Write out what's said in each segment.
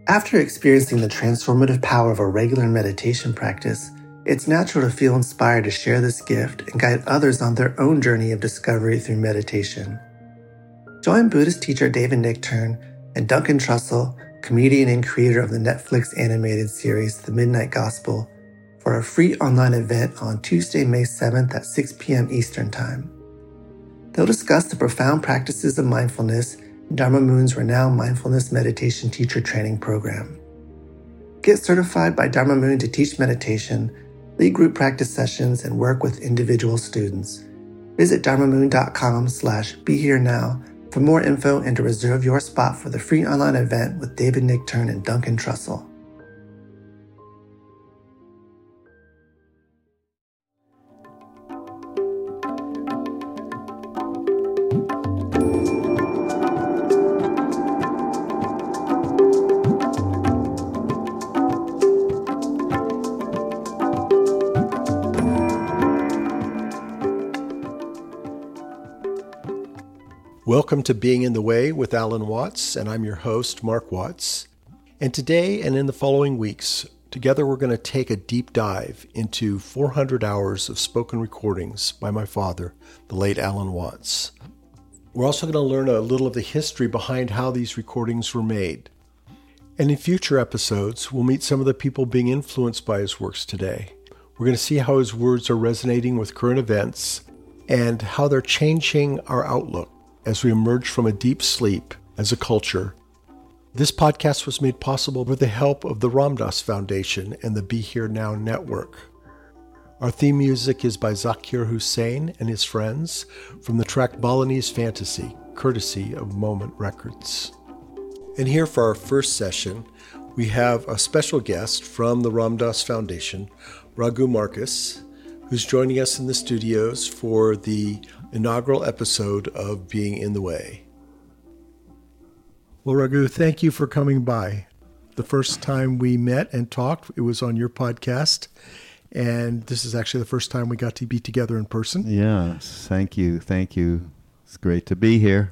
After experiencing the transformative power of a regular meditation practice, it's natural to feel inspired to share this gift and guide others on their own journey of discovery through meditation. Join Buddhist teacher David Nichtern and Duncan Trussell, comedian and creator of the Netflix animated series The Midnight Gospel, for a free online event on Tuesday, May 7th at 6 p.m. Eastern Time. They'll discuss the profound practices of mindfulness in Dharma Moon's renowned mindfulness meditation teacher training program. Get certified by Dharma Moon to teach meditation, lead group practice sessions, and work with individual students. Visit dharmamoon.com/beherenow for more info and to reserve your spot for the free online event with David Nichtern and Duncan Trussell. Welcome to Being in the Way with Alan Watts, and I'm your host, Mark Watts. And today and in the following weeks, together we're going to take a deep dive into 400 hours of spoken recordings by my father, the late Alan Watts. We're also going to learn a little of the history behind how these recordings were made. And in future episodes, we'll meet some of the people being influenced by his works today. We're going to see how his words are resonating with current events and how they're changing our outlook as we emerge from a deep sleep as a culture. This podcast was made possible with the help of the Ram Dass Foundation and the Be Here Now Network. Our theme music is by Zakir Hussain and his friends from the track Balinese Fantasy, courtesy of Moment Records. And here for our first session, we have a special guest from the Ram Dass Foundation, Raghu Marcus, who's joining us in the studios for the inaugural episode of Being in the Way. Well, Raghu, thank you for coming by. The first time we met and talked, it was on your podcast, and this is actually the first time we got to be together in person. Yes, thank you. It's great to be here.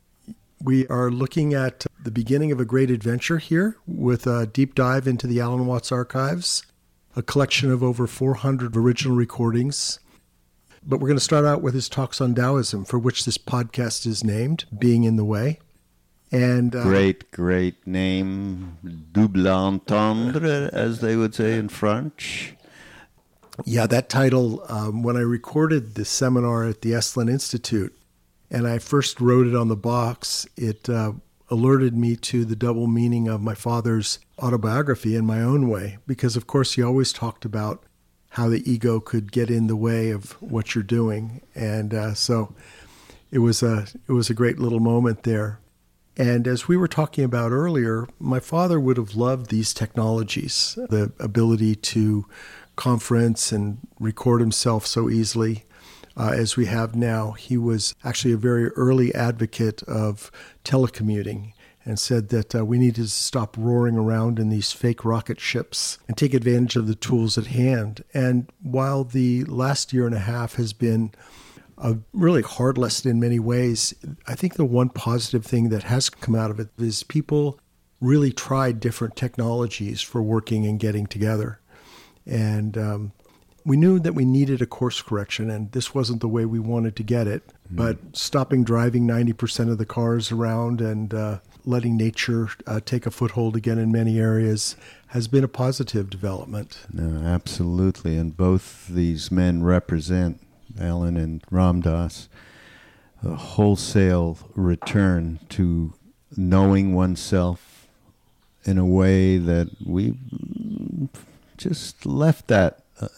We are looking at the beginning of a great adventure here with a deep dive into the Alan Watts archives, a collection of over 400 original recordings. But we're going to start out with his talks on Taoism, for which this podcast is named, Being in the Way. And Great name, double entendre, as they would say in French. Yeah, that title, when I recorded the seminar at the Esalen Institute, and I first wrote it on the box, it alerted me to the double meaning of my father's autobiography in my own way, because of course he always talked about how the ego could get in the way of what you're doing. And so it was a great little moment there. And as we were talking about earlier, my father would have loved these technologies, the ability to conference and record himself so easily as we have now. He was actually a very early advocate of telecommuting and said that we needed to stop roaring around in these fake rocket ships and take advantage of the tools at hand. And while the last year and a half has been a really hard lesson in many ways, I think the one positive thing that has come out of it is people really tried different technologies for working and getting together. And we knew that we needed a course correction, and this wasn't the way we wanted to get it. But stopping driving 90% of the cars around and letting nature take a foothold again in many areas has been a positive development. No, absolutely. And both these men represent, Alan and Ram Dass, a wholesale return to knowing oneself in a way that we just left that,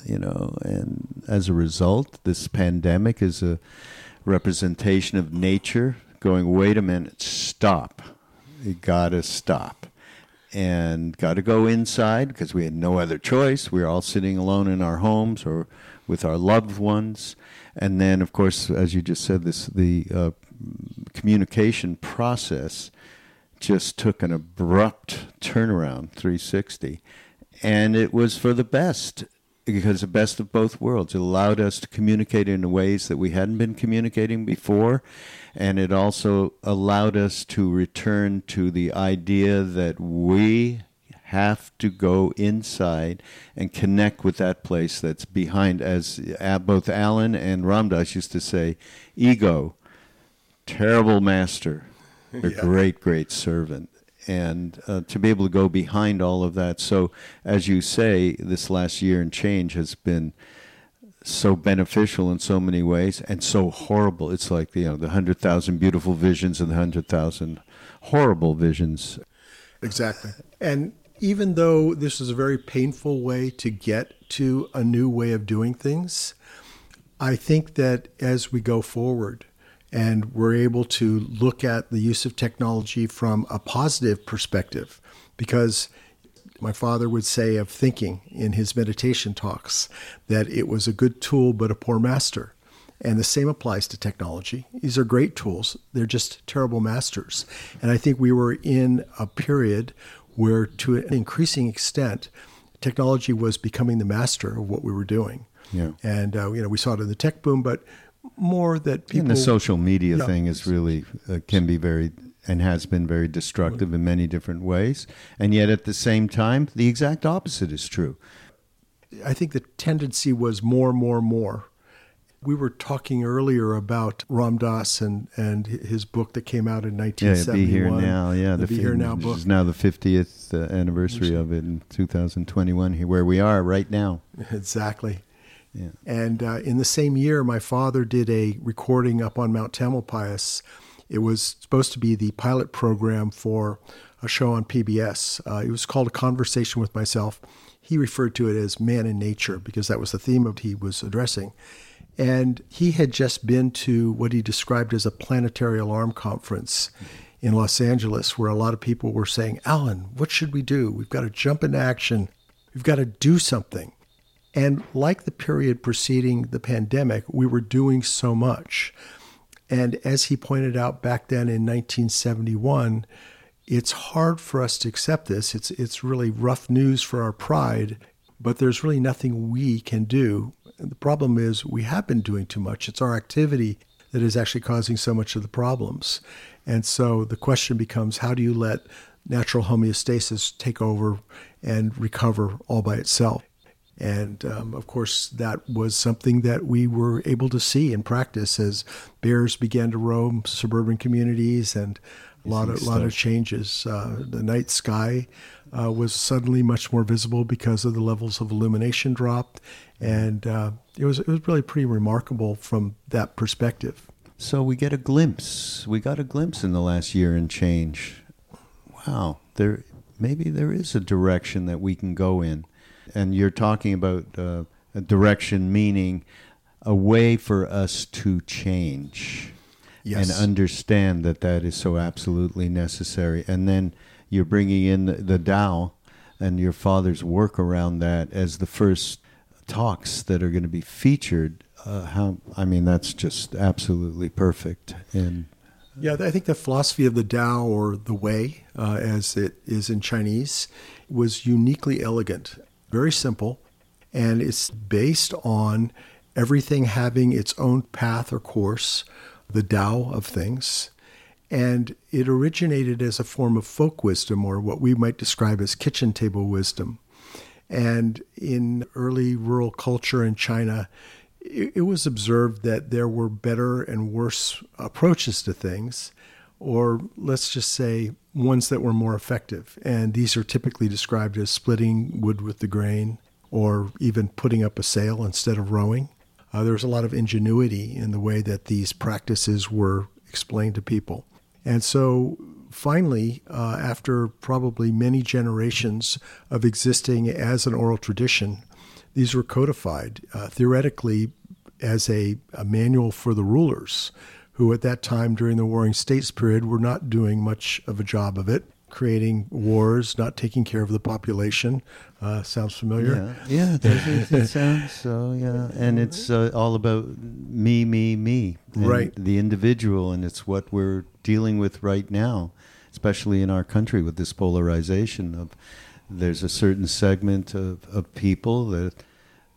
and as a result, this pandemic is a representation of nature going, wait a minute, stop. You gotta stop. And gotta go inside because we had no other choice. We were all sitting alone in our homes or with our loved ones. And then, of course, as you just said, the communication process just took an abrupt turnaround, 360. And it was for the best. because the best of both worlds. It allowed us to communicate in ways that we hadn't been communicating before, and it also allowed us to return to the idea that we have to go inside and connect with that place that's behind, as both Alan and Ram Dass used to say, ego, terrible master, a great, great servant. And to be able to go behind all of that. So, as you say, this last year and change has been so beneficial in so many ways and so horrible. It's like, the 100,000 beautiful visions and the 100,000 horrible visions. Exactly. And even though this is a very painful way to get to a new way of doing things, I think that as we go forward, and we're able to look at the use of technology from a positive perspective, because my father would say of thinking in his meditation talks that it was a good tool but a poor master. And the same applies to technology. These are great tools. They're just terrible masters. And I think we were in a period where, to an increasing extent, technology was becoming the master of what we were doing. Yeah. And we saw it in the tech boom, but more that people... And the social media thing is really, can be very, and has been very destructive in many different ways. And yet at the same time, the exact opposite is true. I think the tendency was more. We were talking earlier about Ram Dass and his book that came out in 1971. Be Here Now. Yeah, the Be Here Now book. This is now the 50th anniversary of it in 2021, here where we are right now. Exactly. Yeah. And in the same year, my father did a recording up on Mount Tamalpais. It was supposed to be the pilot program for a show on PBS. It was called A Conversation with Myself. He referred to it as Man in Nature because that was the theme of he was addressing. And he had just been to what he described as a planetary alarm conference in Los Angeles, where a lot of people were saying, Alan, what should we do? We've got to jump into action. We've got to do something. And like the period preceding the pandemic, we were doing so much. And as he pointed out back then in 1971, it's hard for us to accept this. It's really rough news for our pride, but there's really nothing we can do. And the problem is we have been doing too much. It's our activity that is actually causing so much of the problems. And so the question becomes, how do you let natural homeostasis take over and recover all by itself? And, of course, that was something that we were able to see in practice as bears began to roam suburban communities and a lot of changes. The night sky was suddenly much more visible because of the levels of illumination dropped. And it was really pretty remarkable from that perspective. So we get a glimpse. We got a glimpse in the last year and change. Wow, maybe there is a direction that we can go in. And you're talking about a direction, meaning a way for us to change. Yes. And understand that is so absolutely necessary. And then you're bringing in the Tao and your father's work around that as the first talks that are going to be featured. That's just absolutely perfect. And yeah, I think the philosophy of the Tao, or the Way, as it is in Chinese, was uniquely elegant. Very simple, and it's based on everything having its own path or course, the Tao of things. And it originated as a form of folk wisdom, or what we might describe as kitchen table wisdom. And in early rural culture in China, it was observed that there were better and worse approaches to things, or let's just say ones that were more effective. And these are typically described as splitting wood with the grain, or even putting up a sail instead of rowing. There was a lot of ingenuity in the way that these practices were explained to people. And so finally, after probably many generations of existing as an oral tradition, these were codified theoretically as a manual for the rulers, who at that time during the Warring States period were not doing much of a job of it, creating wars, not taking care of the population. Sounds familiar? Yeah, it sounds so, yeah. And it's all about me, and right. The individual, and it's what we're dealing with right now, especially in our country with this polarization of there's a certain segment of people that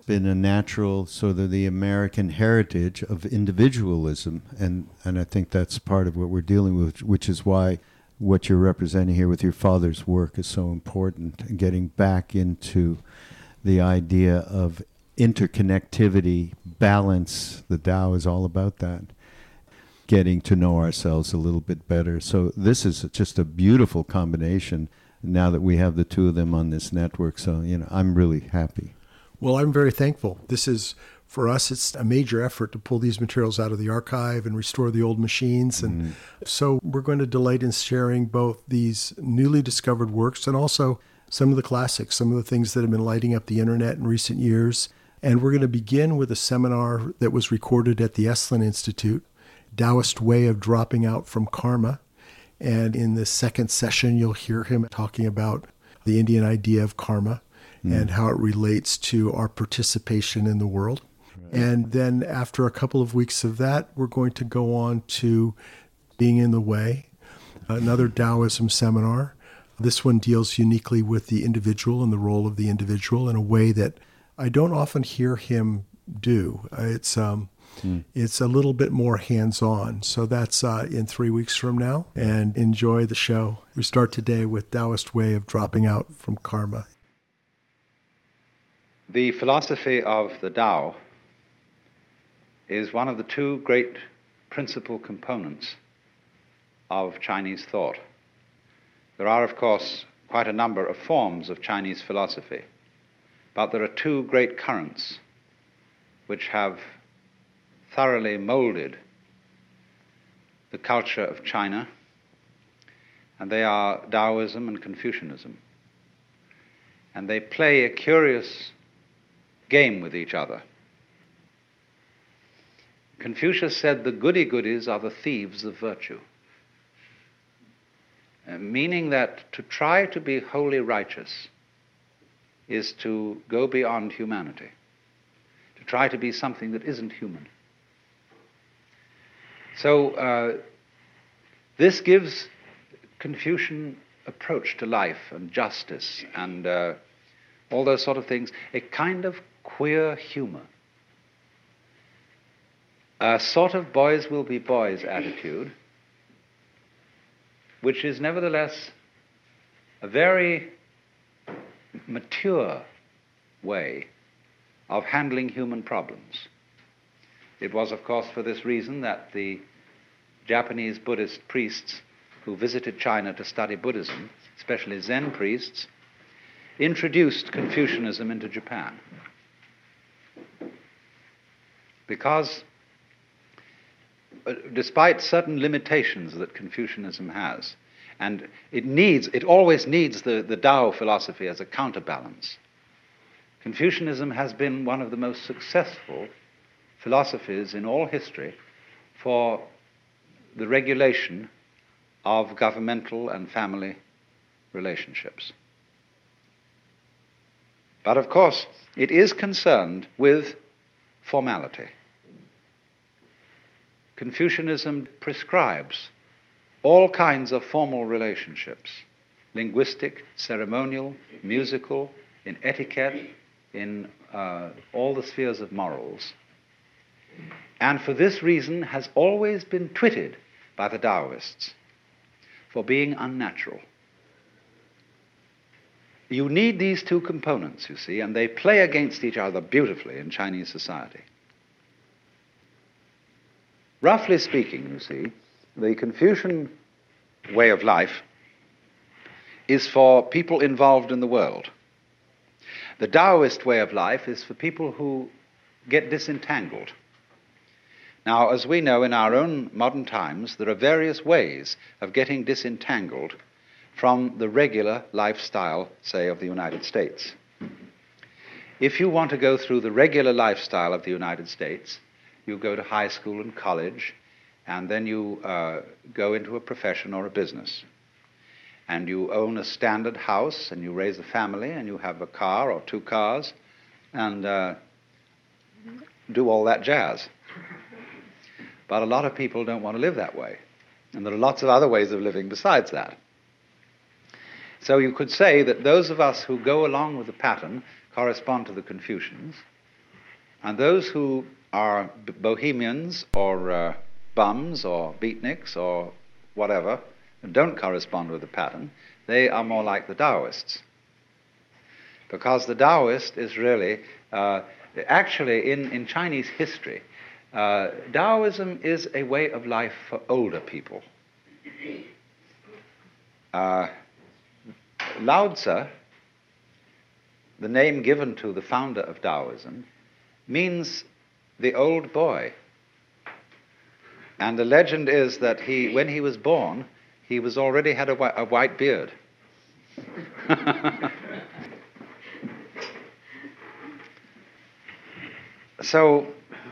been a natural sort of the American heritage of individualism, and I think that's part of what we're dealing with, which is why what you're representing here with your father's work is so important, and getting back into the idea of interconnectivity, balance. The Tao is all about that. Getting to know ourselves a little bit better. So this is just a beautiful combination now that we have the two of them on this network. So, I'm really happy. Well, I'm very thankful. This is, for us, it's a major effort to pull these materials out of the archive and restore the old machines. And so we're going to delight in sharing both these newly discovered works and also some of the classics, some of the things that have been lighting up the internet in recent years. And we're going to begin with a seminar that was recorded at the Esalen Institute, Taoist Way of Dropping Out from Karma. And in the second session, you'll hear him talking about the Indian idea of karma and how it relates to our participation in the world. Right. And then after a couple of weeks of that, we're going to go on to Being in the Way, another Taoism seminar. This one deals uniquely with the individual and the role of the individual in a way that I don't often hear him do. It's a little bit more hands-on. So that's in 3 weeks from now. And enjoy the show. We start today with Taoist Way of Dropping Out from Karma. The philosophy of the Tao is one of the two great principal components of Chinese thought. There are, of course, quite a number of forms of Chinese philosophy, but there are two great currents which have thoroughly molded the culture of China, and they are Taoism and Confucianism. And they play a curious game with each other. Confucius said the goody-goodies are the thieves of virtue, meaning that to try to be wholly righteous is to go beyond humanity, to try to be something that isn't human. So this gives Confucian approach to life and justice and all those sort of things a kind of queer humor, a sort of boys will be boys attitude, which is nevertheless a very mature way of handling human problems. It was, of course, for this reason that the Japanese Buddhist priests who visited China to study Buddhism, especially Zen priests, introduced Confucianism into Japan. Because despite certain limitations that Confucianism has, and it always needs the Tao philosophy as a counterbalance, Confucianism has been one of the most successful philosophies in all history for the regulation of governmental and family relationships. But of course, it is concerned with formality. Confucianism prescribes all kinds of formal relationships, linguistic, ceremonial, musical, in etiquette, in all the spheres of morals. And for this reason has always been twitted by the Taoists for being unnatural. You need these two components, you see, and they play against each other beautifully in Chinese society. Roughly speaking, you see, the Confucian way of life is for people involved in the world. The Taoist way of life is for people who get disentangled. Now, as we know in our own modern times, there are various ways of getting disentangled from the regular lifestyle, say, of the United States. If you want to go through the regular lifestyle of the United States, you go to high school and college, and then you go into a profession or a business. And you own a standard house, and you raise a family, and you have a car or two cars, and do all that jazz. But a lot of people don't want to live that way. And there are lots of other ways of living besides that. So you could say that those of us who go along with the pattern correspond to the Confucians, And those who are bohemians or bums or beatniks or whatever, and don't correspond with the pattern, they are more like the Taoists. Because the Taoist is really, actually in Chinese history, Taoism is a way of life for older people. Lao Tzu, the name given to the founder of Taoism, means the old boy. And the legend is that when he was born, he was already had a white beard. So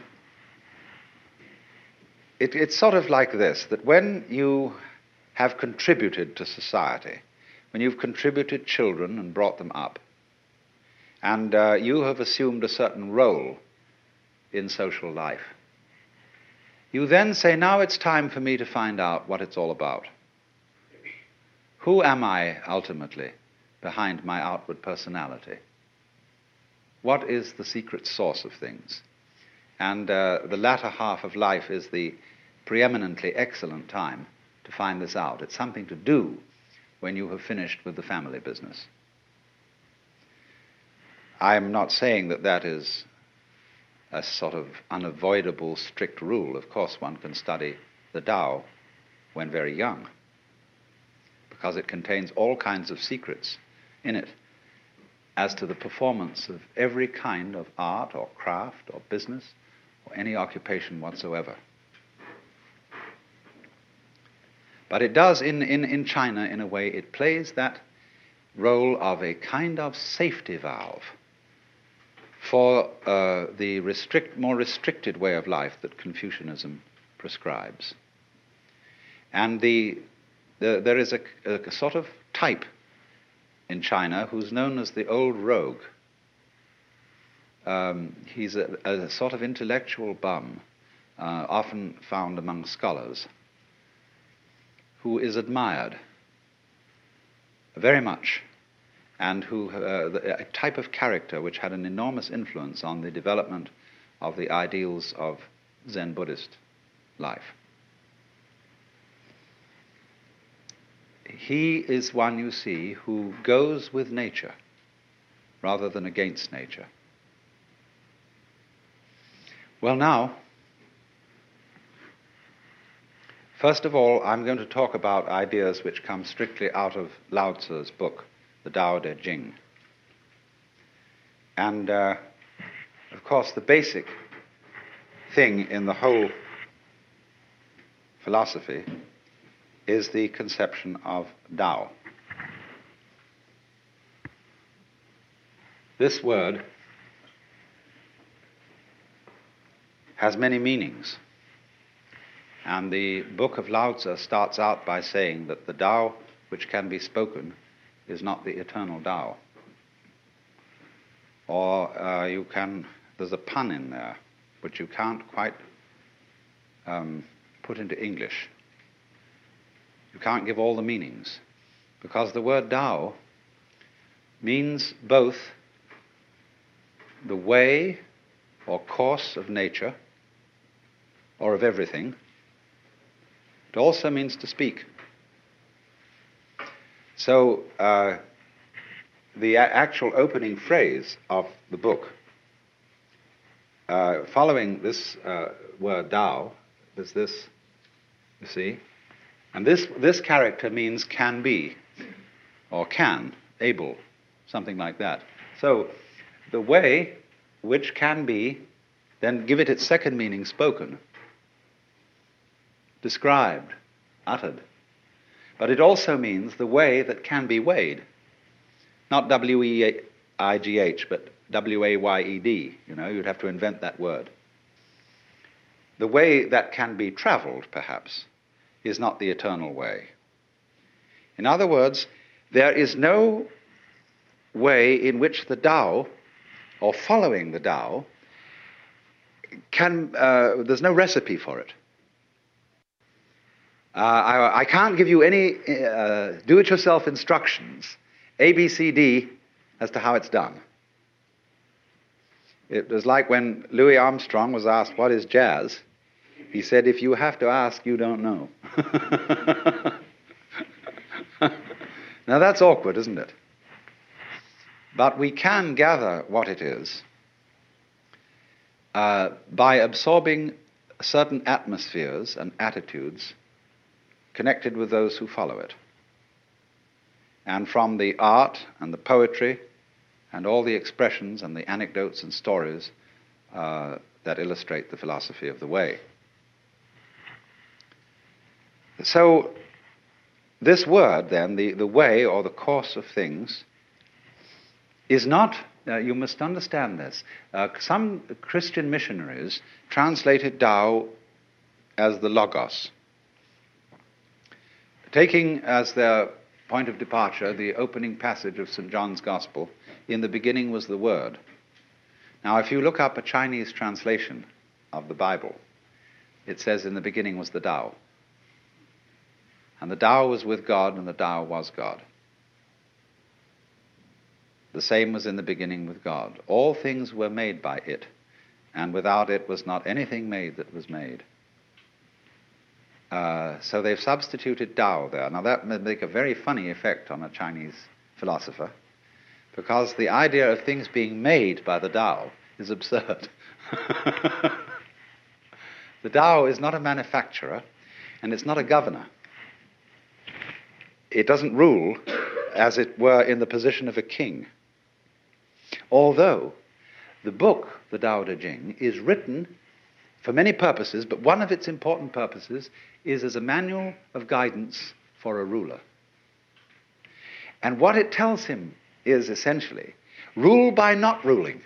it's sort of like this, that when you have contributed to society, when you've contributed children and brought them up, and you have assumed a certain role in social life, you then say, now it's time for me to find out what it's all about. Who am I ultimately behind my outward personality? What is the secret source of things? And the latter half of life is the preeminently excellent time to find this out. It's something to do when you have finished with the family business. I'm not saying that that is a sort of unavoidable strict rule. Of course, one can study the Tao when very young, because it contains all kinds of secrets in it as to the performance of every kind of art or craft or business or any occupation whatsoever. But it does, in China, in a way, it plays that role of a kind of safety valve for the more restricted way of life that Confucianism prescribes. And there is a sort of type in China who's known as the old rogue. He's a sort of intellectual bum, often found among scholars, who is admired very much, and who a type of character which had an enormous influence on the development of the ideals of Zen Buddhist life. He is one, you see, who goes with nature rather than against nature. Well, now, first of all, I'm going to talk about ideas which come strictly out of Lao Tzu's book, the Tao Te Ching. And, of course, the basic thing in the whole philosophy is the conception of Tao. This word has many meanings. And the book of Lao Tzu starts out by saying that the Tao which can be spoken is not the eternal Tao. Or there's a pun in there which you can't quite put into English. You can't give all the meanings, because the word Tao means both the way or course of nature or of everything. It also means to speak. So the actual opening phrase of the book, following this word Tao, is this, you see? And this character means can be, or can, able, something like that. So the way which can be, then give it its second meaning, spoken, described, uttered. But it also means the way that can be weighed. Not W-E-I-G-H, but W-A-Y-E-D. You know, you'd have to invent that word. The way that can be traveled, perhaps, is not the eternal way. In other words, there is no way in which the Tao, or following the Tao, there's no recipe for it. I can't give you any do-it-yourself instructions, A, B, C, D, as to how it's done. It was like when Louis Armstrong was asked, what is jazz? He said, if you have to ask, you don't know. Now that's awkward, isn't it? But we can gather what it is by absorbing certain atmospheres and attitudes connected with those who follow it. And from the art and the poetry and all the expressions and the anecdotes and stories that illustrate the philosophy of the way. So this word, then, the way or the course of things, is not, you must understand this, some Christian missionaries translated Tao as the Logos, taking as their point of departure the opening passage of St. John's Gospel, in the beginning was the Word. Now, if you look up a Chinese translation of the Bible, it says in the beginning was the Tao. And the Tao was with God, and the Tao was God. The same was in the beginning with God. All things were made by it, and without it was not anything made that was made. So they've substituted Tao there. Now that may make a very funny effect on a Chinese philosopher, because the idea of things being made by the Tao is absurd. The Tao is not a manufacturer, and it's not a governor. It doesn't rule, as it were, in the position of a king. Although the book, the Tao Te Ching, is written for many purposes, but one of its important purposes is as a manual of guidance for a ruler. And what it tells him is essentially, rule by not ruling.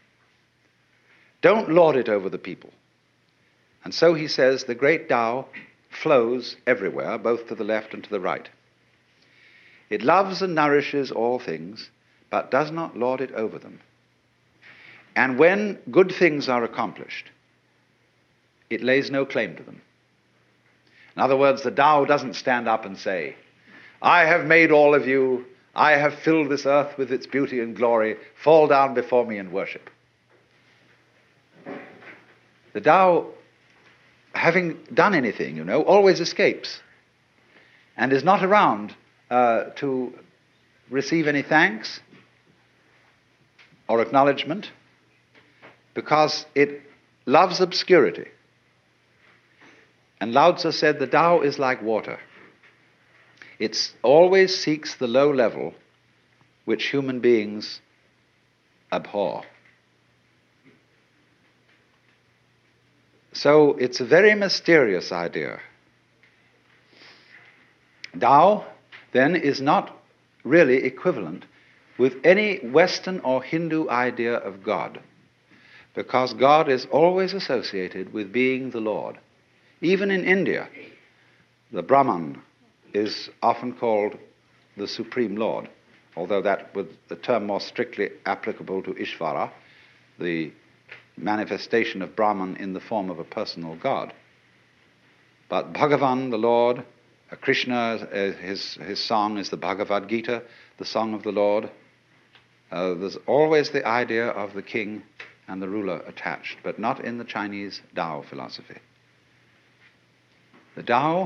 Don't lord it over the people. And so he says the great Tao flows everywhere, both to the left and to the right. It loves and nourishes all things, but does not lord it over them. And when good things are accomplished, it lays no claim to them. In other words, the Tao doesn't stand up and say, I have made all of you, I have filled this earth with its beauty and glory, fall down before me and worship. The Tao, having done anything, always escapes and is not around to receive any thanks or acknowledgement, because it loves obscurity. And Lao Tzu said the Tao is like water. It always seeks the low level which human beings abhor. So it's a very mysterious idea. Tao, then, is not really equivalent with any Western or Hindu idea of God, because God is always associated with being the Lord. Even in India, the Brahman is often called the Supreme Lord, although that was the term more strictly applicable to Ishvara, the manifestation of Brahman in the form of a personal God. But Bhagavan, the Lord, Krishna, his song is the Bhagavad Gita, the song of the Lord. There's always the idea of the king and the ruler attached, but not in the Chinese Tao philosophy. The Tao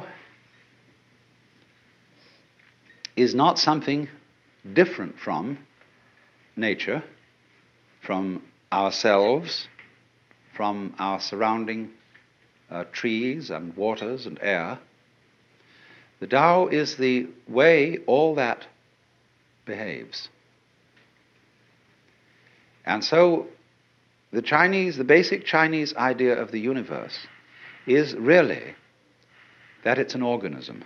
is not something different from nature, from ourselves, from our surrounding trees and waters and air. The Tao is the way all that behaves. And so the basic Chinese idea of the universe is really that it's an organism.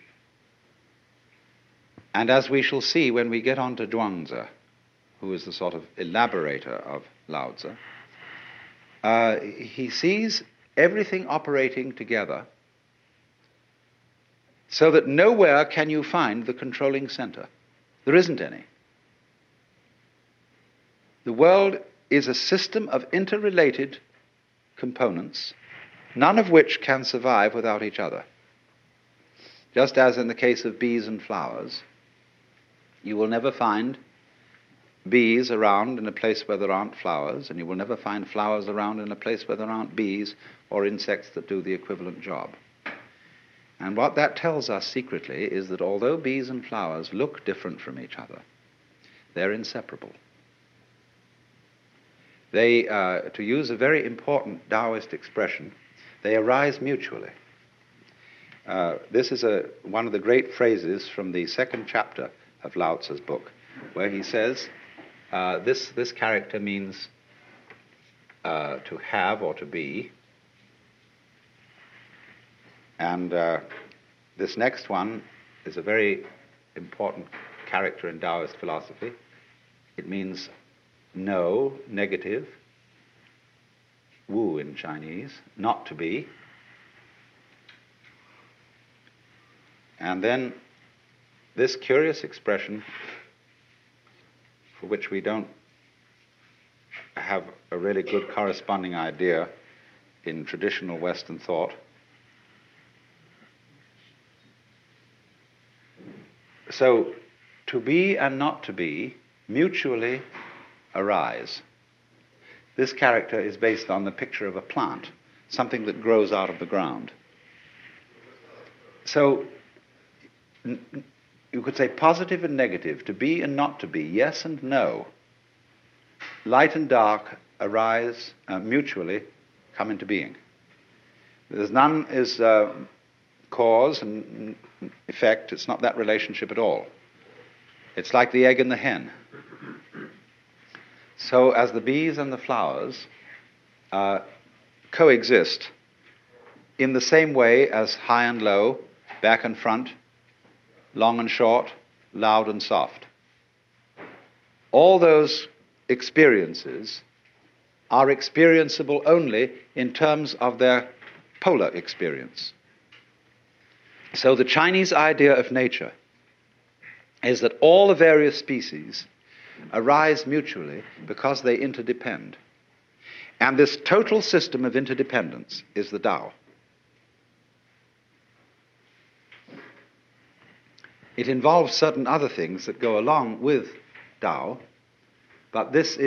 And as we shall see when we get on to Zhuangzi, who is the sort of elaborator of Lao Tzu, he sees everything operating together so that nowhere can you find the controlling center. There isn't any. The world is a system of interrelated components, none of which can survive without each other. Just as in the case of bees and flowers, you will never find bees around in a place where there aren't flowers, and you will never find flowers around in a place where there aren't bees or insects that do the equivalent job. And what that tells us secretly is that although bees and flowers look different from each other, they're inseparable. They, to use a very important Taoist expression, they arise mutually. This is one of the great phrases from the second chapter of Lao Tzu's book, where he says, this character means to have or to be, and this next one is a very important character in Taoist philosophy. It means know, negative, wu in Chinese, not to be. And then this curious expression, for which we don't have a really good corresponding idea in traditional Western thought. So, to be and not to be mutually arise. This character is based on the picture of a plant, something that grows out of the ground. So, you could say positive and negative, to be and not to be, yes and no. Light and dark arise mutually, come into being. There's none is cause and effect. It's not that relationship at all. It's like the egg and the hen. So as the bees and the flowers coexist in the same way as high and low, back and front, long and short, loud and soft. All those experiences are experienceable only in terms of their polar experience. So the Chinese idea of nature is that all the various species arise mutually because they interdepend. And this total system of interdependence is the Tao. It involves certain other things that go along with Tao, but this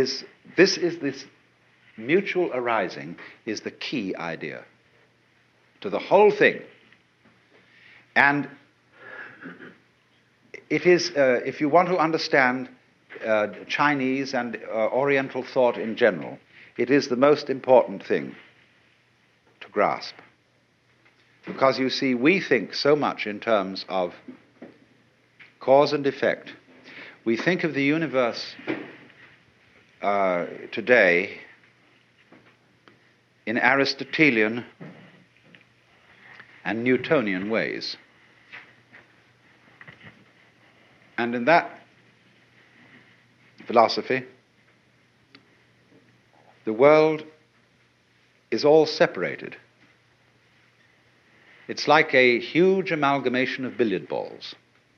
mutual arising is the key idea to the whole thing. And it is, if you want to understand Chinese and Oriental thought in general, it is the most important thing to grasp. Because you see, we think so much in terms of cause and effect. We think of the universe today in Aristotelian and Newtonian ways. And in that philosophy, the world is all separated. It's like a huge amalgamation of billiard balls.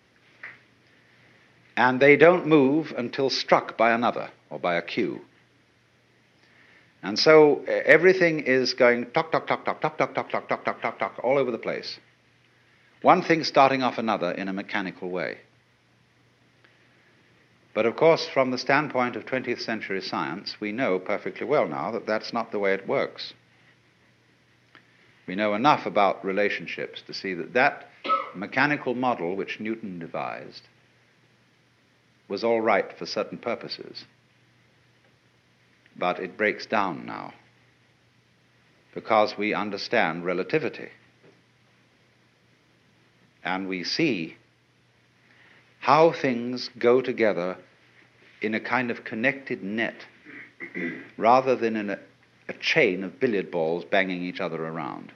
And they don't move until struck by another or by a cue. And so everything is going tock, tock, tock, tock, tock, tock, tock, tock, tock, tock, tock, tock, all over the place. One thing starting off another in a mechanical way. But of course, from the standpoint of 20th century science, we know perfectly well now that that's not the way it works. We know enough about relationships to see that that mechanical model which Newton devised was all right for certain purposes. But it breaks down now because we understand relativity. And we see how things go together in a kind of connected net rather than in a chain of billiard balls banging each other around.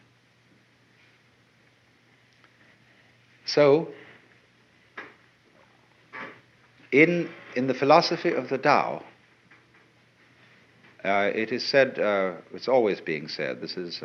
So, in the philosophy of the Tao, it is said, it's always being said, this is,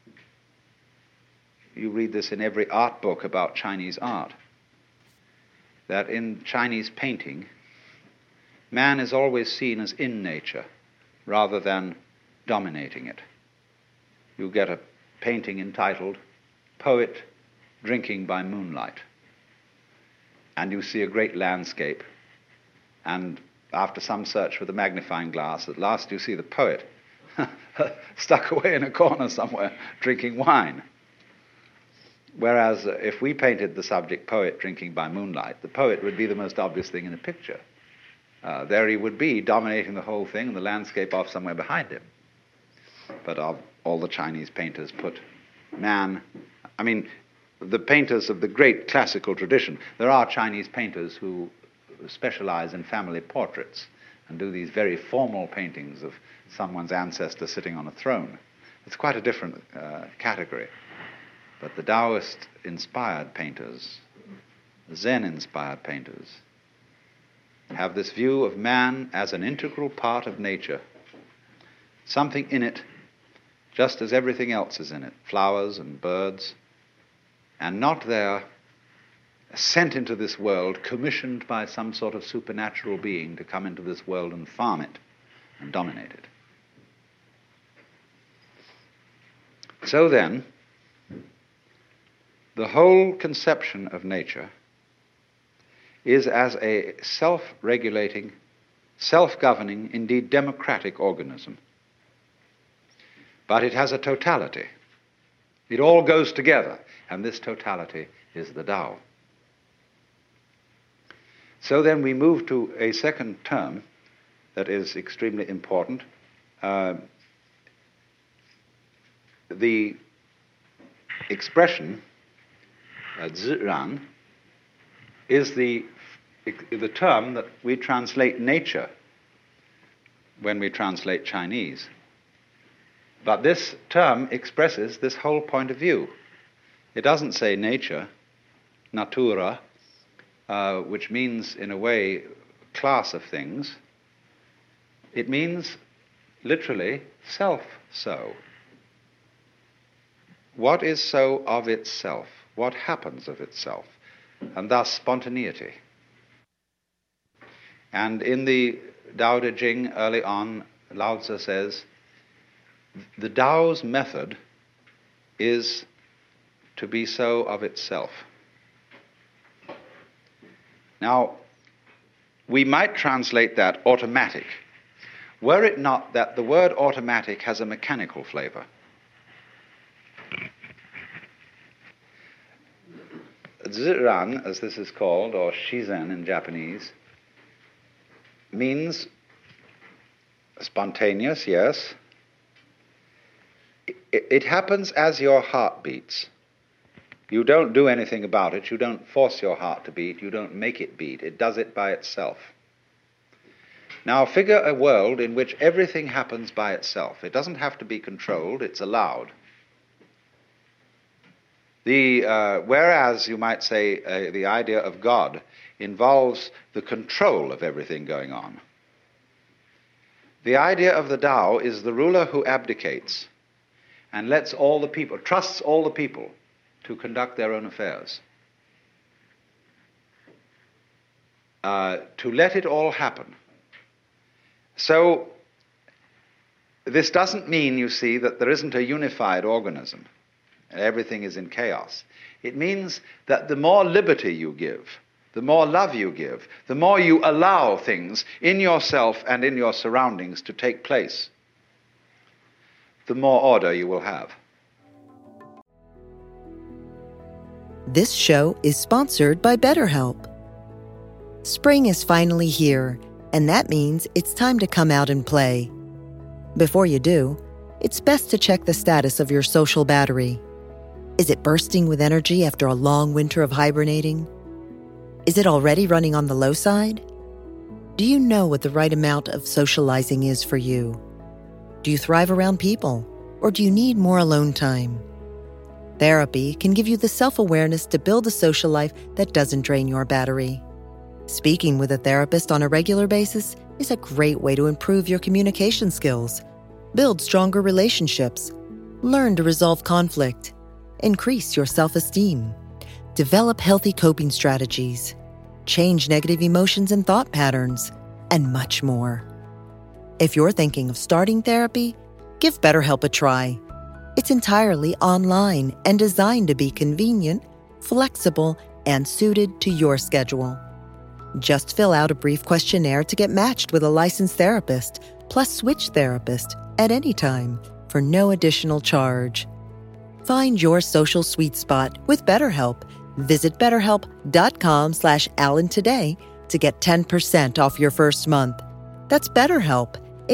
you read this in every art book about Chinese art, that in Chinese painting, man is always seen as in nature rather than dominating it. You get a painting entitled Poet Drinking by Moonlight, and you see a great landscape, and after some search with a magnifying glass, at last you see the poet stuck away in a corner somewhere drinking wine. Whereas if we painted the subject poet drinking by moonlight, the poet would be the most obvious thing in the picture. There he would be, dominating the whole thing, and the landscape off somewhere behind him. But all the Chinese painters put man, the painters of the great classical tradition, there are Chinese painters who specialize in family portraits and do these very formal paintings of someone's ancestor sitting on a throne. It's quite a different category. But the Taoist-inspired painters, Zen-inspired painters, have this view of man as an integral part of nature, something in it just as everything else is in it, flowers and birds, and not there sent into this world, commissioned by some sort of supernatural being to come into this world and farm it and dominate it. So then, the whole conception of nature is as a self-regulating, self-governing, indeed democratic organism. But it has a totality. It all goes together, and this totality is the Tao. So then we move to a second term that is extremely important. The expression Zhiran is the term that we translate nature when we translate Chinese. But this term expresses this whole point of view. It doesn't say nature, natura, which means, in a way, class of things. It means, literally, self-so. What is so of itself? What happens of itself? And thus spontaneity. And in the Tao Te Ching, early on, Lao Tzu says, the Tao's method is to be so of itself. Now, we might translate that automatic, were it not that the word automatic has a mechanical flavor. Ziran, as this is called, or Shizen in Japanese, means spontaneous, yes. It happens as your heart beats. You don't do anything about it. You don't force your heart to beat. You don't make it beat. It does it by itself. Now figure a world in which everything happens by itself. It doesn't have to be controlled. It's allowed. Whereas, you might say, the idea of God involves the control of everything going on. The idea of the Tao is the ruler who abdicates and lets all the people, trusts all the people to conduct their own affairs. To let it all happen. So, this doesn't mean, you see, that there isn't a unified organism and everything is in chaos. It means that the more liberty you give, the more love you give, the more you allow things in yourself and in your surroundings to take place, the more order you will have. This show is sponsored by BetterHelp. Spring is finally here, and that means it's time to come out and play. Before you do, it's best to check the status of your social battery. Is it bursting with energy after a long winter of hibernating? Is it already running on the low side? Do you know what the right amount of socializing is for you? Do you thrive around people, or do you need more alone time? Therapy can give you the self-awareness to build a social life that doesn't drain your battery. Speaking with a therapist on a regular basis is a great way to improve your communication skills, build stronger relationships, learn to resolve conflict, increase your self-esteem, develop healthy coping strategies, change negative emotions and thought patterns, and much more. If you're thinking of starting therapy, give BetterHelp a try. It's entirely online and designed to be convenient, flexible, and suited to your schedule. Just fill out a brief questionnaire to get matched with a licensed therapist, plus switch therapist at any time for no additional charge. Find your social sweet spot with BetterHelp. Visit BetterHelp.com/Alan today to get 10% off your first month. That's BetterHelp,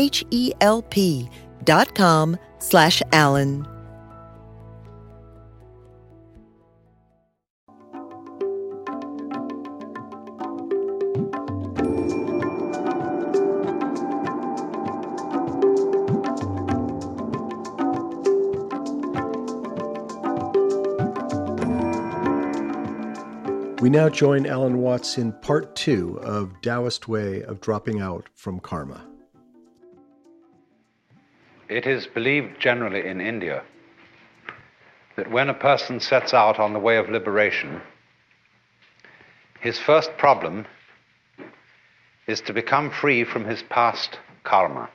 HELP.com/Alan. We now join Alan Watts in part 2 of Taoist Way of Dropping Out from Karma. It is believed generally in India that when a person sets out on the way of liberation, his first problem is to become free from his past karma.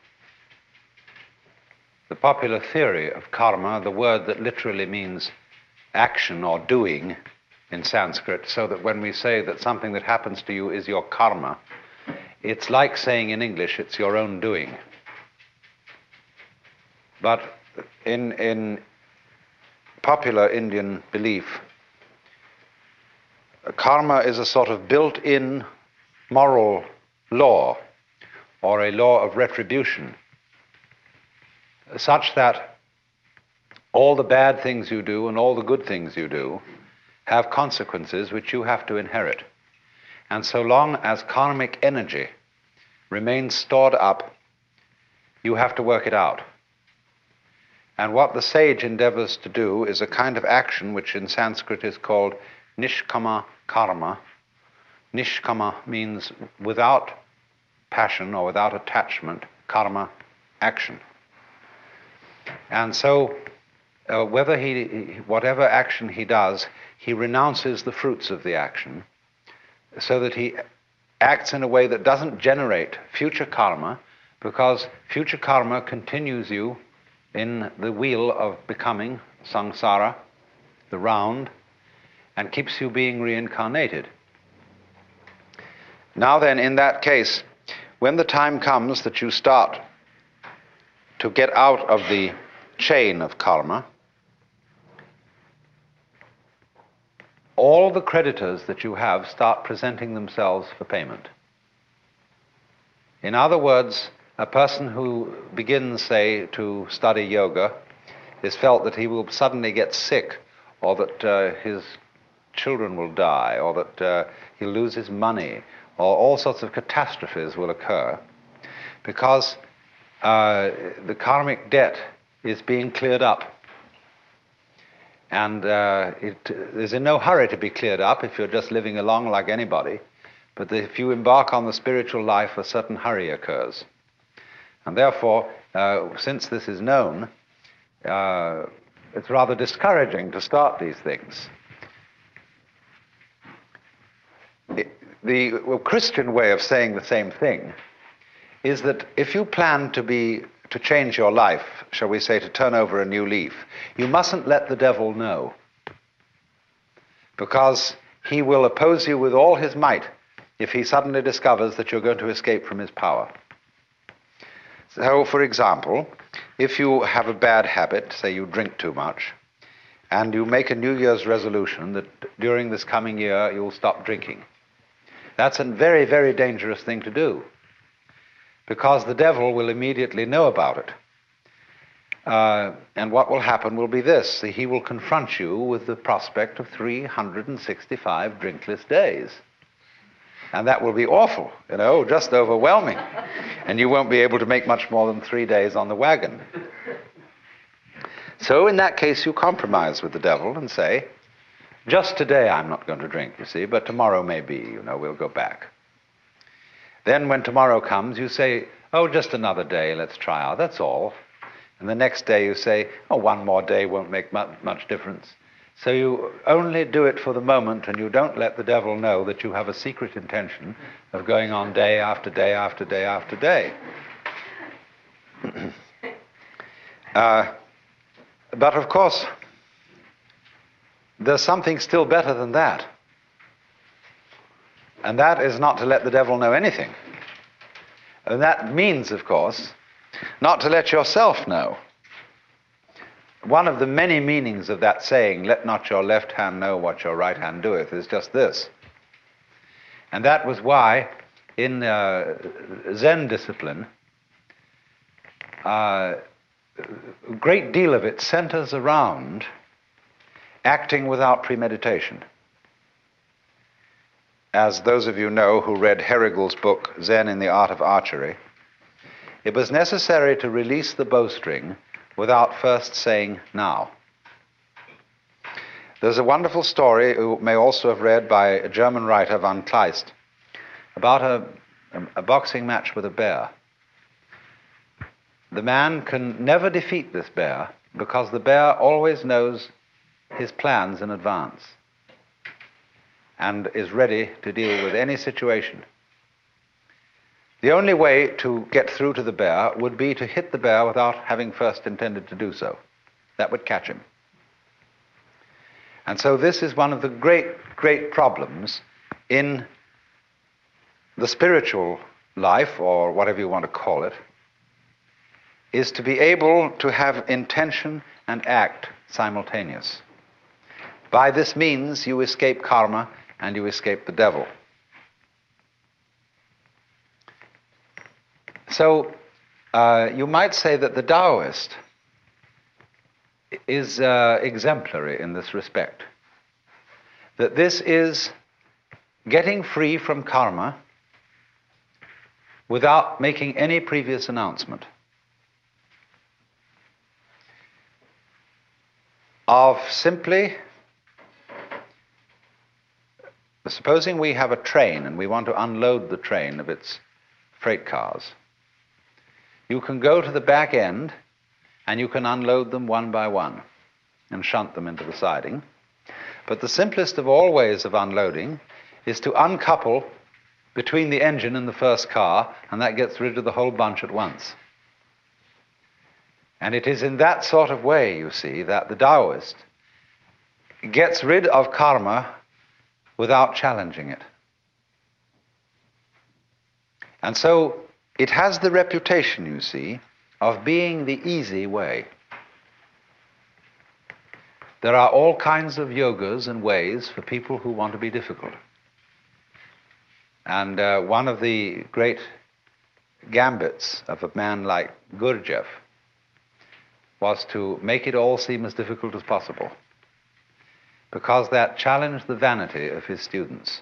The popular theory of karma, the word that literally means action or doing in Sanskrit, so that when we say that something that happens to you is your karma, it's like saying in English, it's your own doing. But in popular Indian belief, karma is a sort of built-in moral law, or a law of retribution, such that all the bad things you do and all the good things you do have consequences which you have to inherit. And so long as karmic energy remains stored up, you have to work it out. And what the sage endeavors to do is a kind of action which in Sanskrit is called nishkama karma. Nishkama means without passion or without attachment, karma, action. And so whatever action he does, he renounces the fruits of the action, so that he acts in a way that doesn't generate future karma, because future karma continues you in the wheel of becoming, samsara, the round, and keeps you being reincarnated. Now then, in that case, when the time comes that you start to get out of the chain of karma, all the creditors that you have start presenting themselves for payment. In other words, a person who begins, say, to study yoga is felt that he will suddenly get sick, or that his children will die, or that he'll lose his money, or all sorts of catastrophes will occur, because the karmic debt is being cleared up. And it is in no hurry to be cleared up if you're just living along like anybody, but if you embark on the spiritual life, a certain hurry occurs. And therefore, since this is known, it's rather discouraging to start these things. The Christian way of saying the same thing is that if you plan to change your life, shall we say, to turn over a new leaf, you mustn't let the devil know, because he will oppose you with all his might if he suddenly discovers that you're going to escape from his power. So, for example, if you have a bad habit, say you drink too much, and you make a New Year's resolution that during this coming year you'll stop drinking, that's a very, very dangerous thing to do, because the devil will immediately know about it. And what will happen will be this: he will confront you with the prospect of 365 drinkless days. And that will be awful, just overwhelming. And you won't be able to make much more than 3 days on the wagon. So in that case, you compromise with the devil and say, just today I'm not going to drink, you see, but tomorrow maybe, we'll go back. Then when tomorrow comes, you say, oh, just another day, let's try out, that's all. And the next day you say, oh, one more day won't make much difference. So you only do it for the moment, and you don't let the devil know that you have a secret intention of going on day after day after day after day. But of course, there's something still better than that. And that is not to let the devil know anything. And that means, of course, not to let yourself know. One of the many meanings of that saying, let not your left hand know what your right hand doeth, is just this. And that was why in Zen discipline, a great deal of it centers around acting without premeditation. As those of you know who read Herrigel's book, Zen in the Art of Archery, it was necessary to release the bowstring without first saying, now. There's a wonderful story, you may also have read, by a German writer, von Kleist, about a boxing match with a bear. The man can never defeat this bear because the bear always knows his plans in advance and is ready to deal with any situation. The only way to get through to the bear would be to hit the bear without having first intended to do so. That would catch him. And so this is one of the great problems in the spiritual life, or whatever you want to call it, is to be able to have intention and act simultaneous. By this means, you escape karma and you escape the devil. So, you might say that the Taoist is exemplary in this respect. That this is getting free from karma without making any previous announcement. Of simply, supposing we have a train and we want to unload the train of its freight cars. You can go to the back end and you can unload them one by one and shunt them into the siding. But the simplest of all ways of unloading is to uncouple between the engine and the first car, and that gets rid of the whole bunch at once. And it is in that sort of way, you see, that the Taoist gets rid of karma without challenging it. And so it has the reputation, you see, of being the easy way. There are all kinds of yogas and ways for people who want to be difficult. And one of the great gambits of a man like Gurdjieff was to make it all seem as difficult as possible, because that challenged the vanity of his students.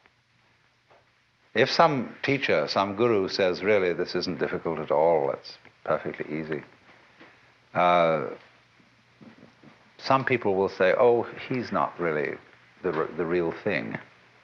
If some teacher, some guru says, really, this isn't difficult at all, it's perfectly easy, some people will say, oh, he's not really the real thing.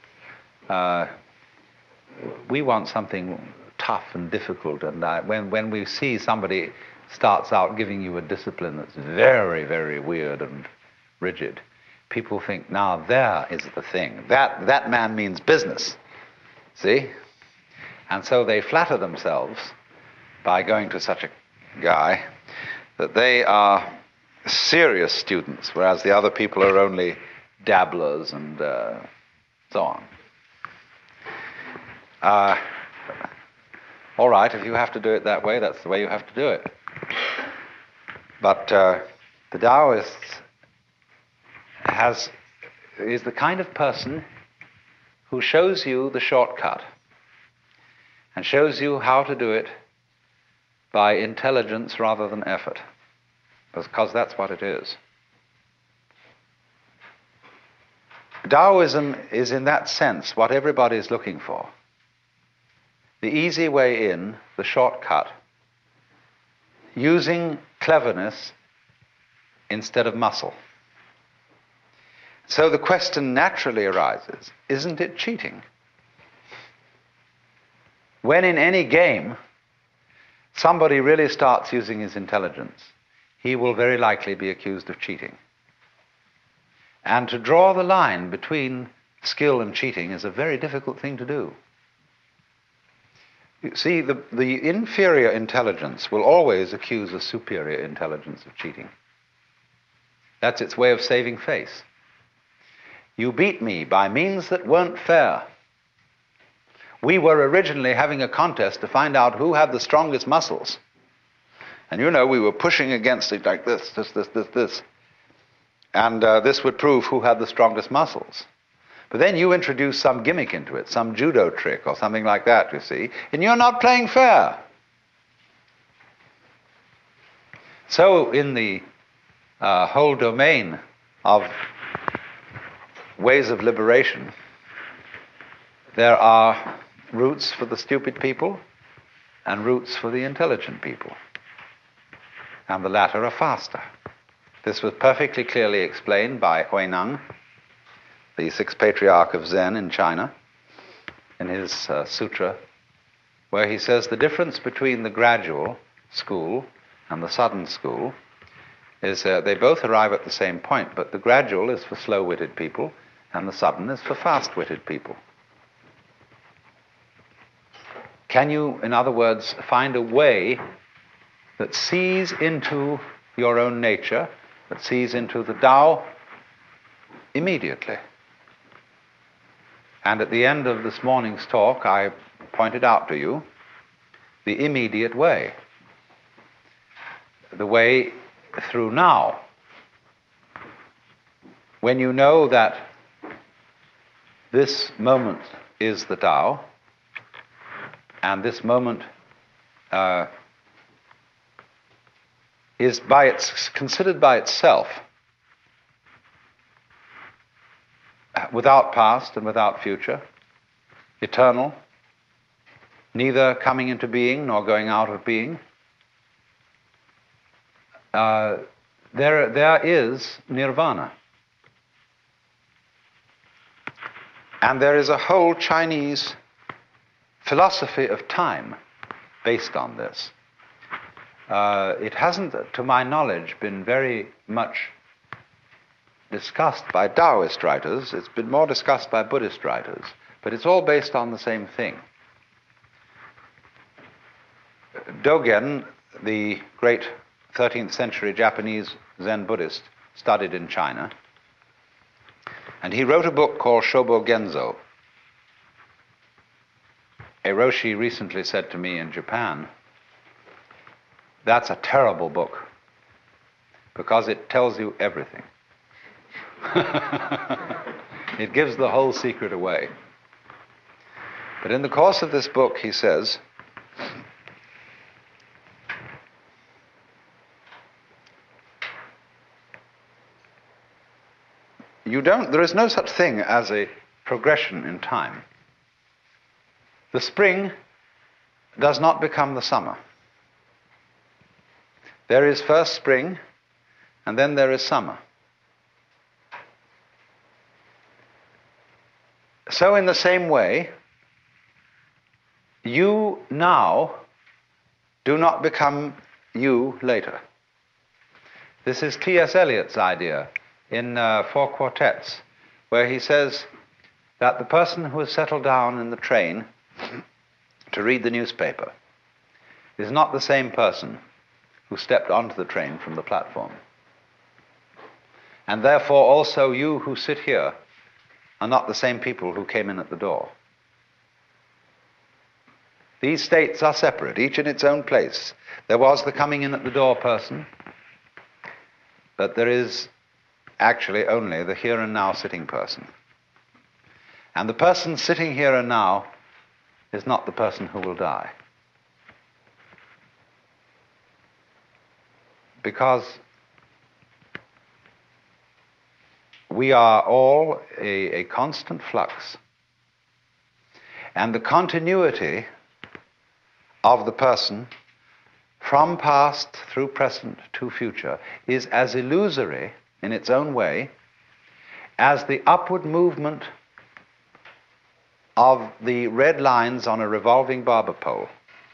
We want something tough and difficult, and when we see somebody starts out giving you a discipline that's very, very weird and rigid, people think, now there is the thing. That man means business. See? And so they flatter themselves by going to such a guy that they are serious students, whereas the other people are only dabblers and so on. All right, if you have to do it that way, that's the way you have to do it. But the Taoist is the kind of person who shows you the shortcut and shows you how to do it by intelligence rather than effort, because that's what it is. Taoism is in that sense what everybody is looking for. The easy way in, the shortcut, using cleverness instead of muscle. So the question naturally arises, isn't it cheating? When in any game somebody really starts using his intelligence, he will very likely be accused of cheating. And to draw the line between skill and cheating is a very difficult thing to do. You see, the inferior intelligence will always accuse a superior intelligence of cheating. That's its way of saving face. You beat me by means that weren't fair. We were originally having a contest to find out who had the strongest muscles. And we were pushing against it like this. And this would prove who had the strongest muscles. But then you introduce some gimmick into it, some judo trick or something like that, you see, and you're not playing fair. So in the whole domain of ways of liberation, there are routes for the stupid people and routes for the intelligent people. And the latter are faster. This was perfectly clearly explained by Huineng, the sixth patriarch of Zen in China, in his sutra, where he says the difference between the gradual school and the sudden school is they both arrive at the same point, but the gradual is for slow-witted people and the sudden is for fast-witted people. Can you, in other words, find a way that sees into your own nature, that sees into the Tao immediately? And at the end of this morning's talk, I pointed out to you the immediate way, the way through now. When you know that this moment is the Tao, and this moment is considered by itself, without past and without future, eternal, neither coming into being nor going out of being, there is nirvana. And there is a whole Chinese philosophy of time based on this. It hasn't, to my knowledge, been very much discussed by Taoist writers. It's been more discussed by Buddhist writers, but it's all based on the same thing. Dogen, the great 13th century Japanese Zen Buddhist, studied in China, and he wrote a book called Shobo Genzo. A Roshi recently said to me in Japan, that's a terrible book, because it tells you everything. It gives the whole secret away. But in the course of this book, he says, there is no such thing as a progression in time. The spring does not become the summer. There is first spring, and then there is summer. So in the same way, you now do not become you later. This is T.S. Eliot's idea in Four Quartets, where he says that the person who has settled down in the train to read the newspaper is not the same person who stepped onto the train from the platform. And therefore also you who sit here are not the same people who came in at the door. These states are separate, each in its own place. There was the coming in at the door person, but there is actually only the here and now sitting person. And the person sitting here and now is not the person who will die. Because we are all a constant flux. And the continuity of the person from past through present to future is as illusory in its own way as the upward movement of the red lines on a revolving barber pole.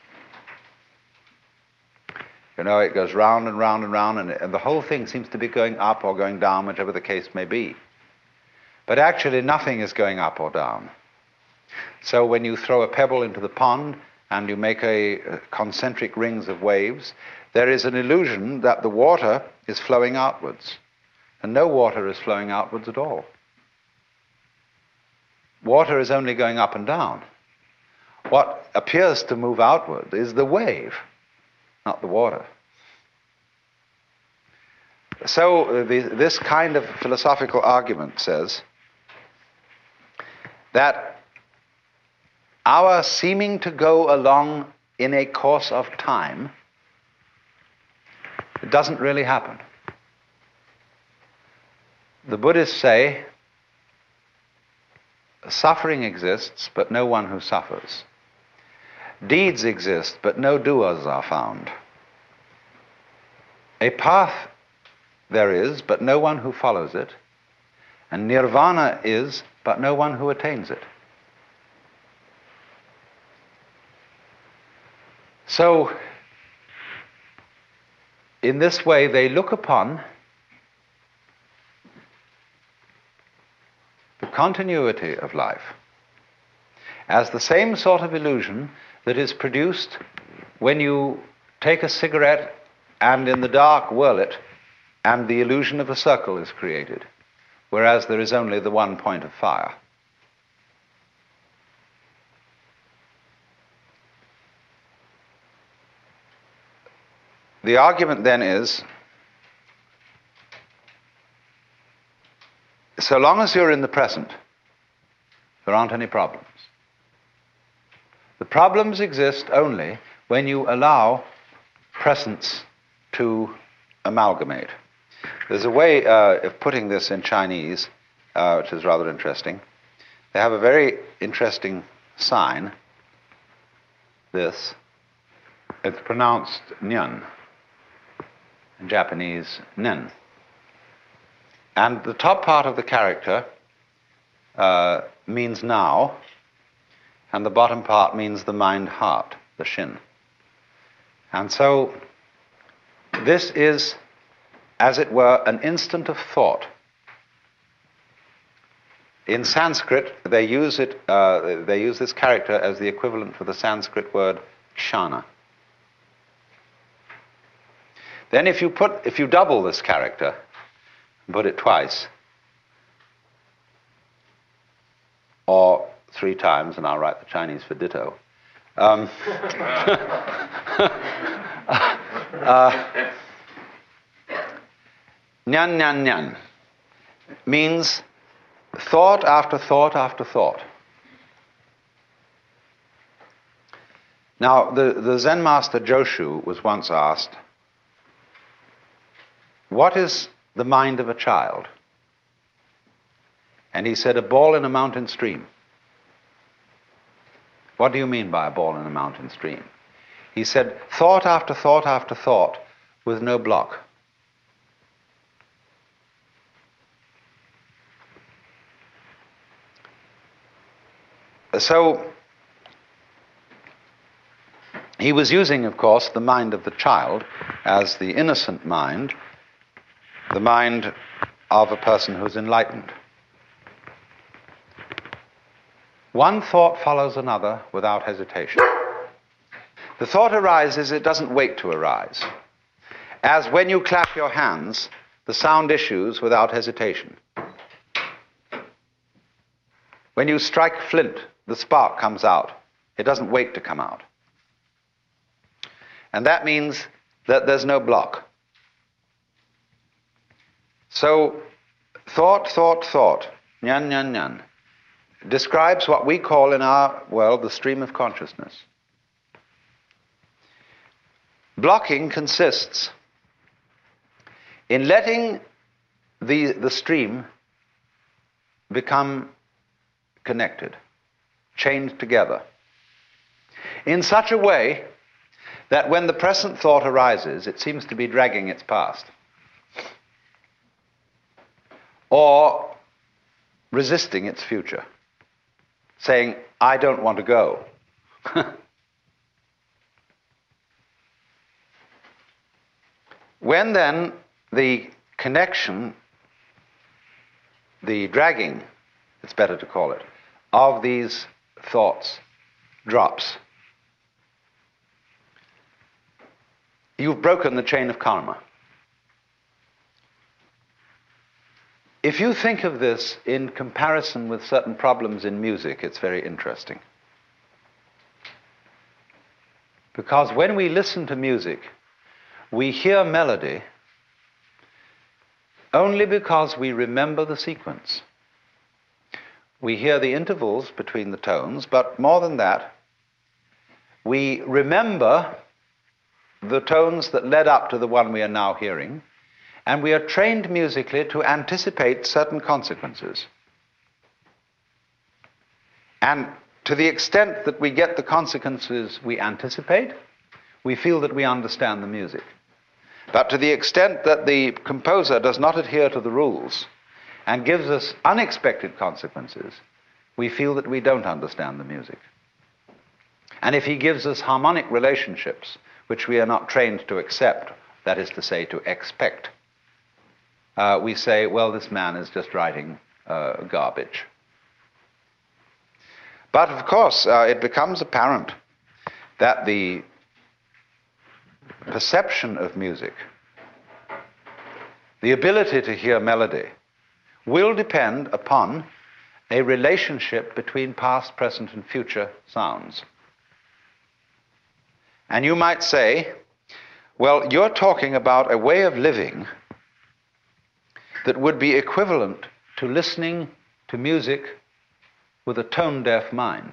You know, it goes round and round and round, and the whole thing seems to be going up or going down, whichever the case may be. But actually nothing is going up or down. So when you throw a pebble into the pond and you make a concentric rings of waves, there is an illusion that the water is flowing outwards. And no water is flowing outwards at all. Water is only going up and down. What appears to move outward is the wave, not the water. So this kind of philosophical argument says that our seeming to go along in a course of time, it doesn't really happen. The Buddhists say suffering exists, but no one who suffers. Deeds exist, but no doers are found. A path there is, but no one who follows it. And nirvana is, but no one who attains it. So, in this way, they look upon the continuity of life as the same sort of illusion that is produced when you take a cigarette and in the dark whirl it, and the illusion of a circle is created, whereas there is only the one point of fire. The argument then is, so long as you're in the present, there aren't any problems. The problems exist only when you allow presence to amalgamate. There's a way of putting this in Chinese, which is rather interesting. They have a very interesting sign, this. It's pronounced nyan. In Japanese, nen. And the top part of the character means now, and the bottom part means the mind-heart, the shin. And so this is, as it were, an instant of thought. In Sanskrit, they use this character as the equivalent for the Sanskrit word kshana. Then if you double this character, put it twice, or 3 times, and I'll write the Chinese for ditto. Nyan, nyan, nyan means thought after thought after thought. Now, the Zen master Joshu was once asked, what is the mind of a child? And he said, a ball in a mountain stream. What do you mean by a ball in a mountain stream? He said, thought after thought after thought with no block. So, he was using, of course, the mind of the child as the innocent mind, the mind of a person who's enlightened. One thought follows another without hesitation. The thought arises, it doesn't wait to arise. As when you clap your hands, the sound issues without hesitation. When you strike flint, the spark comes out. It doesn't wait to come out. And that means that there's no block. So, thought, nyan, nyan, nyan, describes what we call in our world the stream of consciousness. Blocking consists in letting the stream become connected, chained together, in such a way that when the present thought arises, it seems to be dragging its past, or resisting its future, saying, I don't want to go. When then the connection, the dragging, it's better to call it, of these thoughts drops, you've broken the chain of karma. If you think of this in comparison with certain problems in music, it's very interesting. Because when we listen to music, we hear melody only because we remember the sequence. We hear the intervals between the tones, but more than that, we remember the tones that led up to the one we are now hearing, and we are trained musically to anticipate certain consequences. And to the extent that we get the consequences we anticipate, we feel that we understand the music. But to the extent that the composer does not adhere to the rules and gives us unexpected consequences, we feel that we don't understand the music. And if he gives us harmonic relationships, which we are not trained to accept, that is to say, to expect, we say, well, this man is just writing garbage. But of course, it becomes apparent that the perception of music, the ability to hear melody, will depend upon a relationship between past, present, and future sounds. And you might say, well, you're talking about a way of living that would be equivalent to listening to music with a tone-deaf mind,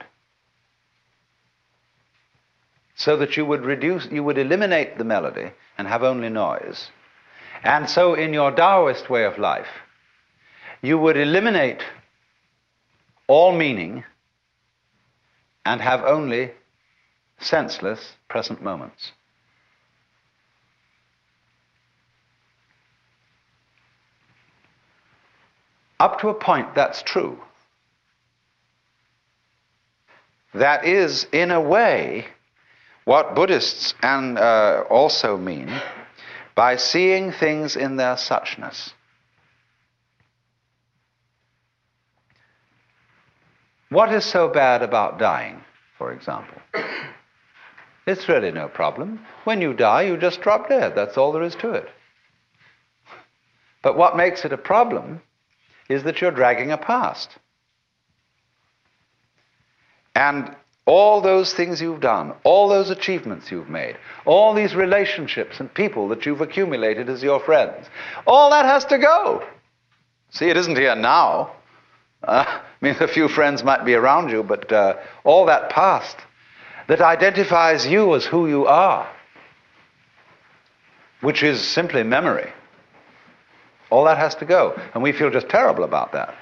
so that you would eliminate the melody and have only noise. And so in your Taoist way of life, you would eliminate all meaning and have only senseless present moments. Up to a point, that's true. That is, in a way, what Buddhists also mean by seeing things in their suchness. What is so bad about dying, for example? It's really no problem. When you die, you just drop dead. That's all there is to it. But what makes it a problem is that you're dragging a past. And all those things you've done, all those achievements you've made, all these relationships and people that you've accumulated as your friends, all that has to go. See, it isn't here now. I mean, a few friends might be around you, but all that past that identifies you as who you are, which is simply memory, all that has to go. And we feel just terrible about that.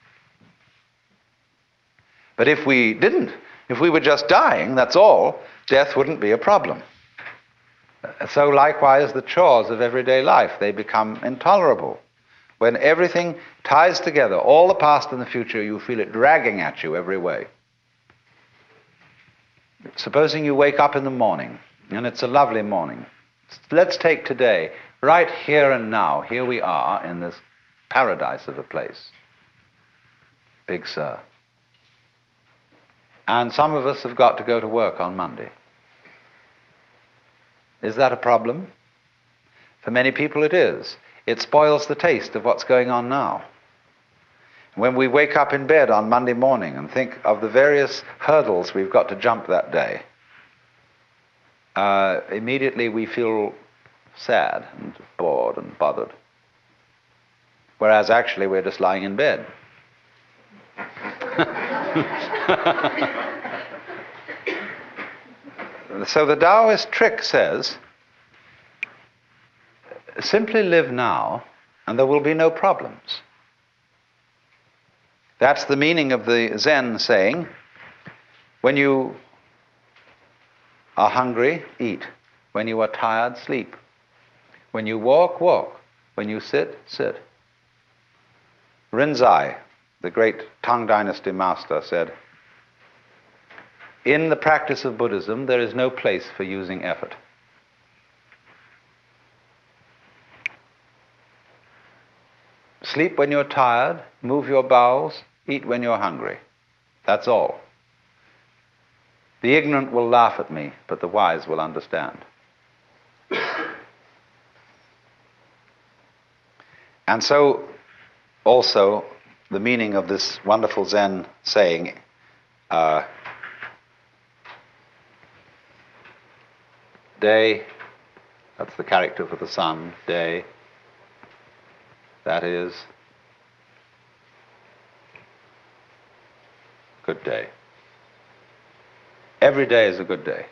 But if we didn't, if we were just dying, that's all, death wouldn't be a problem. So likewise, the chores of everyday life, they become intolerable. When everything ties together, all the past and the future, you feel it dragging at you every way. Supposing you wake up in the morning, and it's a lovely morning. Let's take today, right here and now. Here we are in this paradise of a place. Big Sur. And some of us have got to go to work on Monday. Is that a problem? For many people it is. It spoils the taste of what's going on now. When we wake up in bed on Monday morning and think of the various hurdles we've got to jump that day, immediately we feel sad and bored and bothered. Whereas actually we're just lying in bed. So the Taoist trick says, simply live now and there will be no problems. That's the meaning of the Zen saying, when you are hungry, eat. When you are tired, sleep. When you walk, walk. When you sit, sit. Rinzai, the great Tang Dynasty master, said, in the practice of Buddhism, there is no place for using effort. Sleep when you're tired, move your bowels, eat when you're hungry. That's all. The ignorant will laugh at me, but the wise will understand. And so, also, the meaning of this wonderful Zen saying, Day, that's the character for the sun, day. That is good day. Every day is a good day.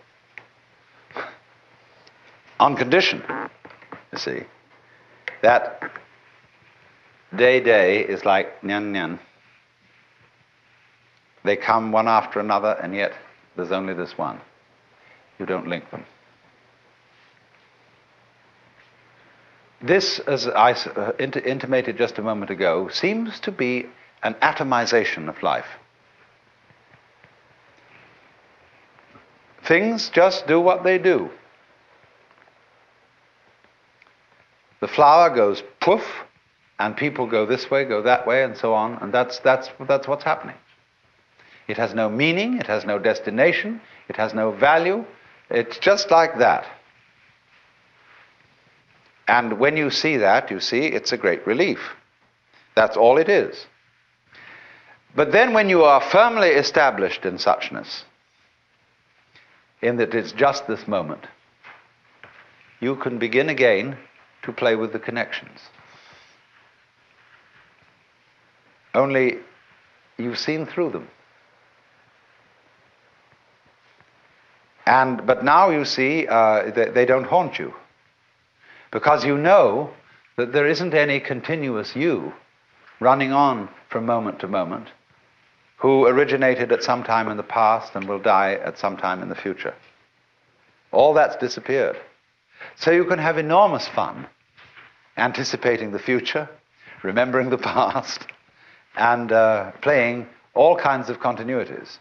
On condition, you see, that day is like nyan nyan. They come one after another, and yet there's only this one. You don't link them. This, as I intimated just a moment ago, seems to be an atomization of life. Things just do what they do. The flower goes poof, and people go this way, go that way, and so on, and that's what's happening. It has no meaning, it has no destination, it has no value. It's just like that. And when you see that, you see it's a great relief. That's all it is. But then when you are firmly established in suchness, in that it's just this moment, you can begin again to play with the connections. Only you've seen through them. But now you see they don't haunt you. Because you know that there isn't any continuous you running on from moment to moment, who originated at some time in the past and will die at some time in the future. All that's disappeared. So you can have enormous fun anticipating the future, remembering the past, and playing all kinds of continuities.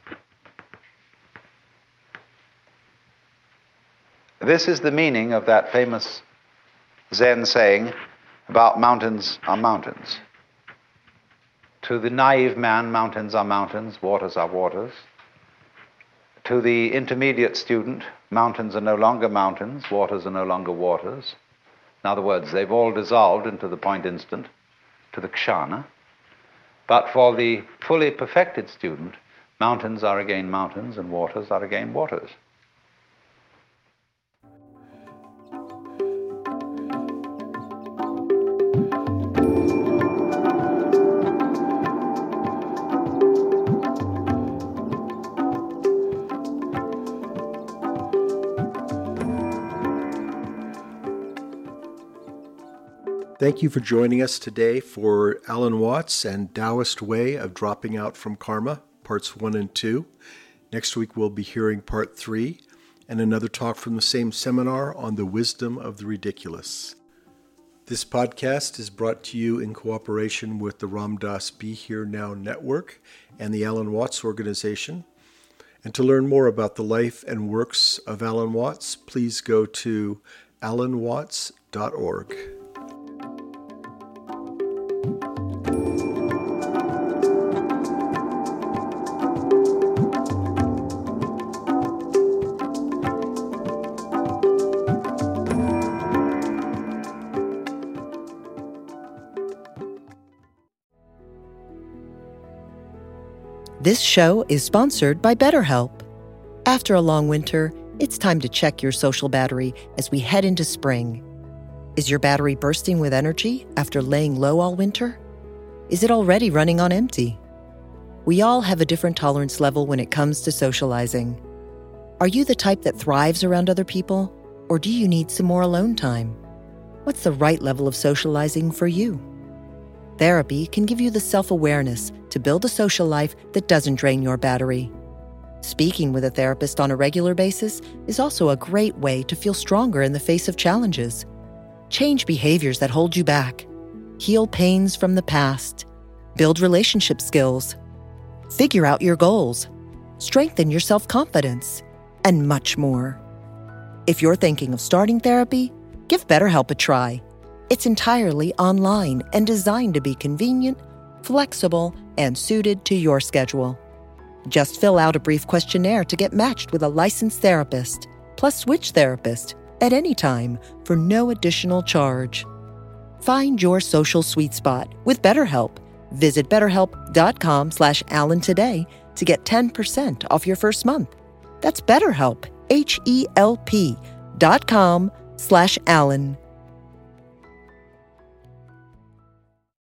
This is the meaning of that famous Zen saying about mountains are mountains. To the naive man, mountains are mountains, waters are waters. To the intermediate student, mountains are no longer mountains, waters are no longer waters. In other words, they've all dissolved into the point instant, to the kshana. But for the fully perfected student, mountains are again mountains and waters are again waters. Thank you for joining us today for Alan Watts and Taoist Way of Dropping Out from Karma, parts 1 and 2. Next week we'll be hearing part 3 and another talk from the same seminar on the wisdom of the ridiculous. This podcast is brought to you in cooperation with the Ram Dass Be Here Now Network and the Alan Watts Organization. And to learn more about the life and works of Alan Watts, please go to alanwatts.org. This show is sponsored by BetterHelp. After a long winter, it's time to check your social battery as we head into spring. Is your battery bursting with energy after laying low all winter? Is it already running on empty? We all have a different tolerance level when it comes to socializing. Are you the type that thrives around other people, or do you need some more alone time? What's the right level of socializing for you? Therapy can give you the self-awareness to build a social life that doesn't drain your battery. Speaking with a therapist on a regular basis is also a great way to feel stronger in the face of challenges. Change behaviors that hold you back. Heal pains from the past. Build relationship skills. Figure out your goals. Strengthen your self-confidence. And much more. If you're thinking of starting therapy, give BetterHelp a try. It's entirely online and designed to be convenient, flexible, and suited to your schedule. Just fill out a brief questionnaire to get matched with a licensed therapist, plus switch therapist at any time for no additional charge. Find your social sweet spot with BetterHelp. Visit BetterHelp.com/Alan today to get 10% off your first month. That's BetterHelp, HELP. betonline.com/Alan.